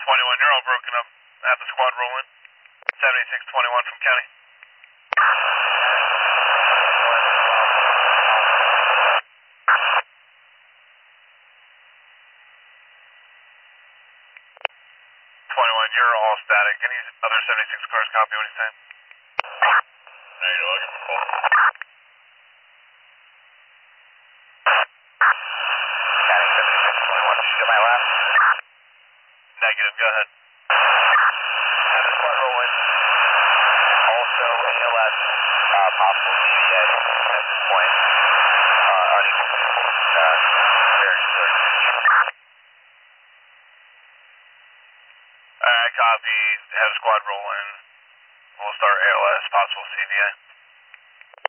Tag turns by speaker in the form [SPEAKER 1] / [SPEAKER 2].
[SPEAKER 1] 21, you're all broken up. Have the squad roll in. 7621 from county. 21, you're all static. Any other 76 cars copy what he's saying? There you go, looking for Paul. County 7621, did you get my last? Negative, go ahead. Have the squad roll in. Also, ALS, possible CVA at this point. Unequal vehicles, very clear. Alright, copy. Have squad roll in. We'll start ALS, possible CVA.